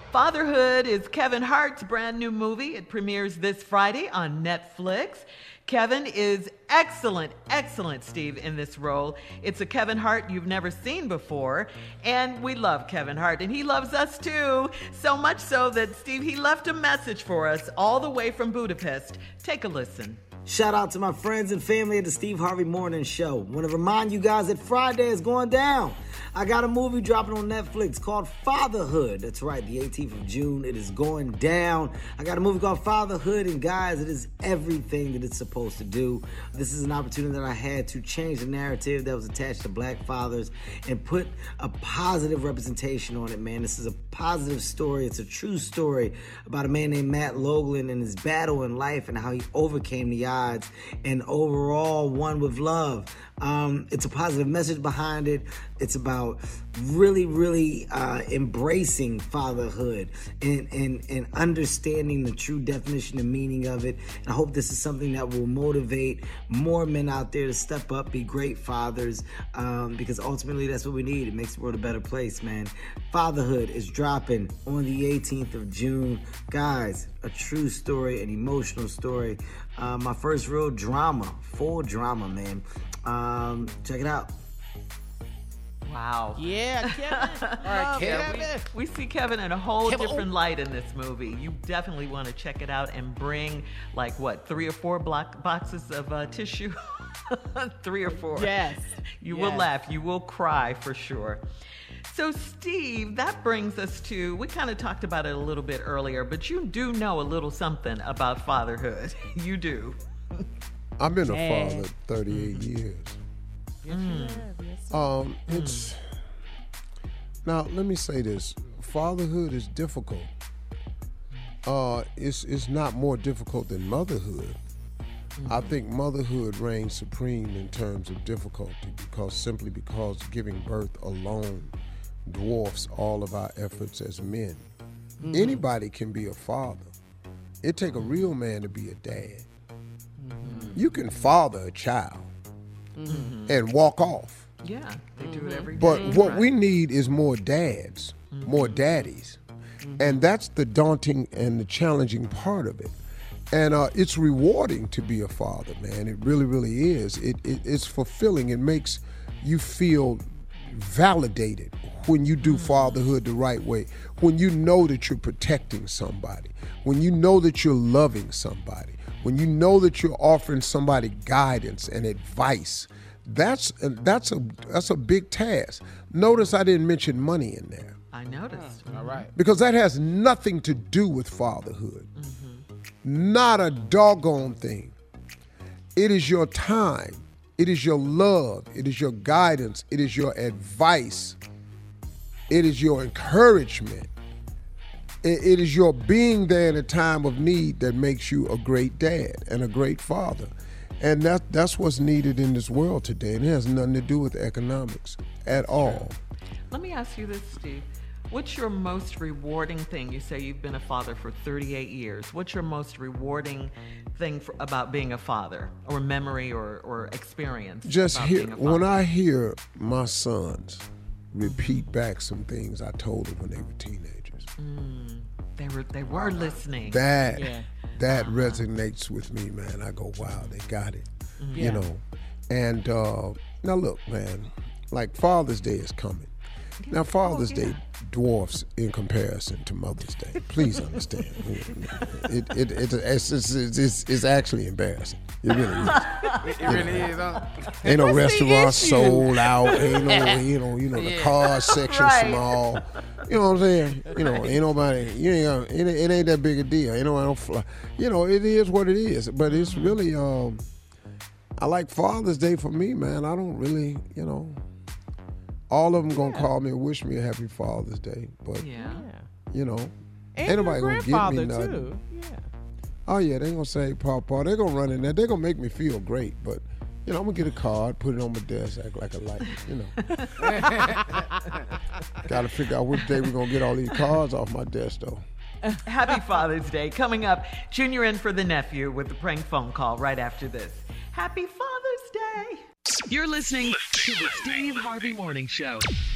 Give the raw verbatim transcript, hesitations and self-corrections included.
Fatherhood is Kevin Hart's brand new movie. It premieres this Friday on Netflix. Kevin is excellent, excellent, Steve, in this role. It's a Kevin Hart you've never seen before, and we love Kevin Hart, and he loves us too, so much so that, Steve, he left a message for us all the way from Budapest. Take a listen. Shout out to my friends and family at the Steve Harvey Morning Show. Want to remind you guys that Friday is going down. I got a movie dropping on Netflix called Fatherhood. That's right, the eighteenth of June. It is going down. I got a movie called Fatherhood, and guys, it is everything that it's supposed to do. This is an opportunity that I had to change the narrative that was attached to black fathers and put a positive representation on it, man. This is a positive story. It's a true story about a man named Matt Loughlin and his battle in life and how he overcame the odds and overall won with love. Um, it's a positive message behind it. It's about really, really uh, embracing fatherhood and, and, and understanding the true definition and meaning of it. And I hope this is something that will motivate more men out there to step up, be great fathers, um, because ultimately that's what we need. It makes the world a better place, man. Fatherhood is dropping on the eighteenth of June. Guys, a true story, an emotional story. Uh, my first real drama, full drama, man. Um, check it out. Wow. Yeah, Kevin. All right, Kevin. Kevin. We, we see Kevin in a whole Kevin. different light in this movie. You definitely want to check it out and bring, like, what, three or four block boxes of uh, tissue? Three or four. Yes. You yes. will laugh. You will cry for sure. So, Steve, that brings us to, we kind of talked about it a little bit earlier, but you do know a little something about fatherhood. You do. I've been Dad. a father thirty-eight Mm-hmm. years. Yes, Mm. you have. Yes, sir. Um, it's now. Let me say this: fatherhood is difficult. Uh, it's it's not more difficult than motherhood. Mm-hmm. I think motherhood reigns supreme in terms of difficulty because simply because giving birth alone dwarfs all of our efforts as men. Mm-hmm. Anybody can be a father. It take a real man to be a dad. Mm-hmm. You can father a child mm-hmm. and walk off. Yeah, they do it every day. But what right? we need is more dads, mm-hmm. more daddies. Mm-hmm. And that's the daunting and the challenging part of it. And uh, it's rewarding to be a father, man. It really, really is. It, it It's fulfilling. It makes you feel validated when you do fatherhood the right way, when you know that you're protecting somebody, when you know that you're loving somebody, when you know that you're offering somebody guidance and advice. That's that's a that's a big task. Notice I didn't mention money in there. I noticed. All right. Because that has nothing to do with fatherhood. Mm-hmm. Not a doggone thing. It is your time. It is your love. It is your guidance. It is your advice. It is your encouragement. It, it is your being there in a time of need that makes you a great dad and a great father. And that, that's what's needed in this world today. And it has nothing to do with economics at all. Let me ask you this, Steve. What's your most rewarding thing? You say you've been a father for thirty-eight years. What's your most rewarding thing for, about being a father, or memory, or, or experience? Just about hear being a father? when I hear my sons repeat back some things I told them when they were teenagers. Mm, they were they were listening. That Yeah. that uh-huh. resonates with me, man. I go, wow, they got it. Mm-hmm. You Yeah. know. And uh, now look, man, like Father's Day is coming. Now, Father's Oh, yeah. Day dwarfs in comparison to Mother's Day. Please understand. it, it, it, it's, it's, it's, it's actually embarrassing. It really is. It, it really is, huh? Ain't no What's the restaurant issue? sold out. Ain't no, you know, you know, the Yeah. car section Right. small. You know what I'm saying? You know, ain't nobody. You ain't. Gonna, it, it ain't that big a deal. You know, I don't fly. You know, it is what it is. But it's really. Um, I like Father's Day for me, man. I don't really, you know. All of them gonna Yeah. call me and wish me a happy Father's Day, but Yeah. you know, And ain't nobody your gonna give me grandfather, nothing. too. Yeah. Oh yeah, they gonna say, Papa, they gonna run in there. They gonna make me feel great, but you know, I'm gonna get a card, put it on my desk, act like a light. You know, gotta figure out which day we gonna get all these cards off my desk though. Happy Father's Day. Coming up, Junior in for the nephew with the prank phone call right after this. Happy Father's Day. You're listening to the Steve Harvey Morning Show.